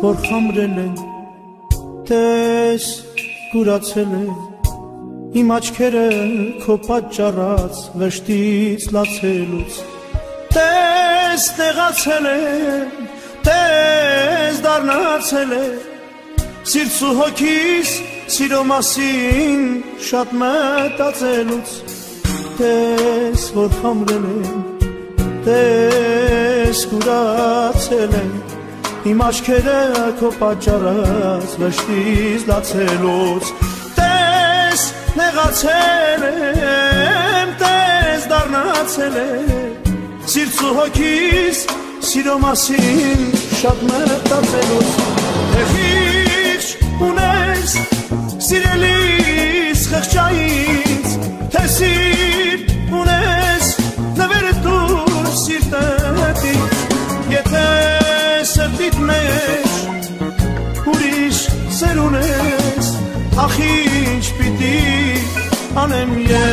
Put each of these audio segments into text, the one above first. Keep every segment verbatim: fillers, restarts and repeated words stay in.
որ խամրել են, տես կուրացել է, իմ աչքերը քո պատճառած վշտից լացելուց, տես նեղացել եմ, տես դառնացել է, սիրտս ու հոգիս սիրո մասին շատ մտածելուց, տես որ խամրել եմ, տես կուրացել եմ, իմ աչքերը քո պատճառած վշտից լացելուց, տես նեղացել եմ, տես դառնացել եմ, սիրտս ու հոգիս սիրո մասին շատ մտածելուց, թե խիղճ ունես սիրելիս խղճայից, թե սիրտ ունես նվերը դուր սիրտից, եթե սրտիդ մեջ ուրիշ սեր ունես, ախ ինչ պիտի անեմ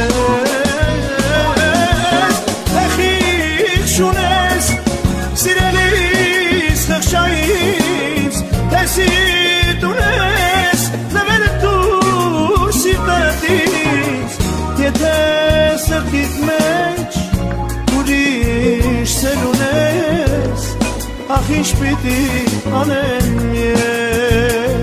ես, թե խիղճ ունես սիրելիս խղճայից, թե սիրտ ունես նվերը դուր սիրտից, եթե սրտիդ մեջ ուրիշ սեր ունես, ախ ինչ պիտի անեմ ես.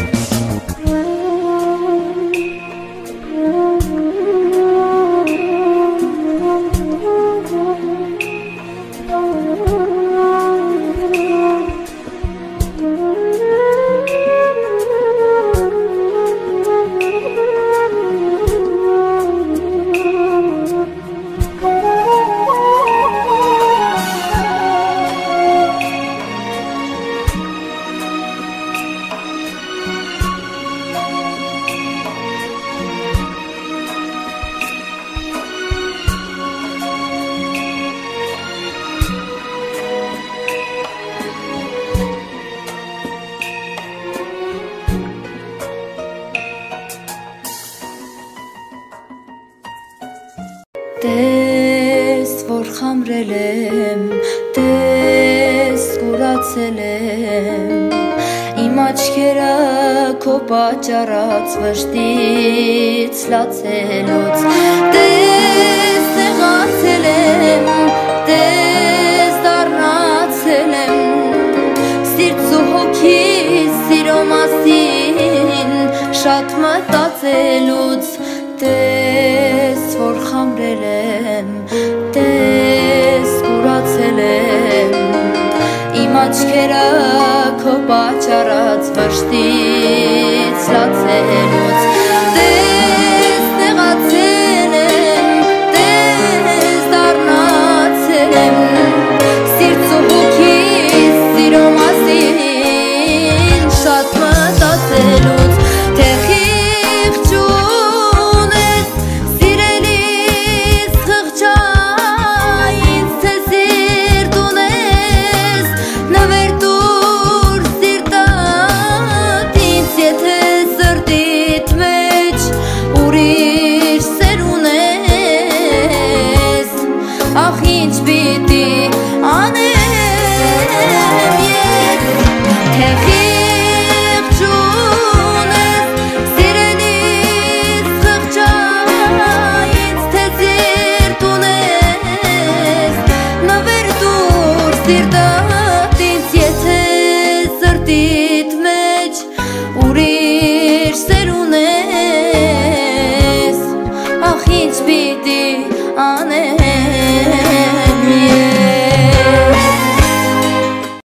Տես որ խամրել եմ, տես կուրացել եմ, իմ աչքերը քո պատճառած վշտից լացելուց, տես նեղացել եմ, տես դառնացել եմ, սիրտս ու հոգիս սիրո մասին շատ մտածելուց, տես որ խամրել եմ, տես կուրացել եմ, իմ աչքերը քո պատճառած վշտից լացելուց, տես նեղացել եմ, տես դառնացել եմ, սիրտս ու հոգիս սիրո մասին շատ մտածելուց, թե խիղճ ունես սիրելիս խղճայից, թե սիրտ ունես նվեր դուր սիրտից, եթե սրտիդ մեջ ուրիշ սեր ունես, ախ ինչ պիտի անեմ ես, թե խիղճ ունես սիրելիս խղճայից, թե սիրտ ունես նվեր դուր սիրտից, եթե սրտիդ մեջ ուրիշ սեր ունես, ախ ինչ պիտի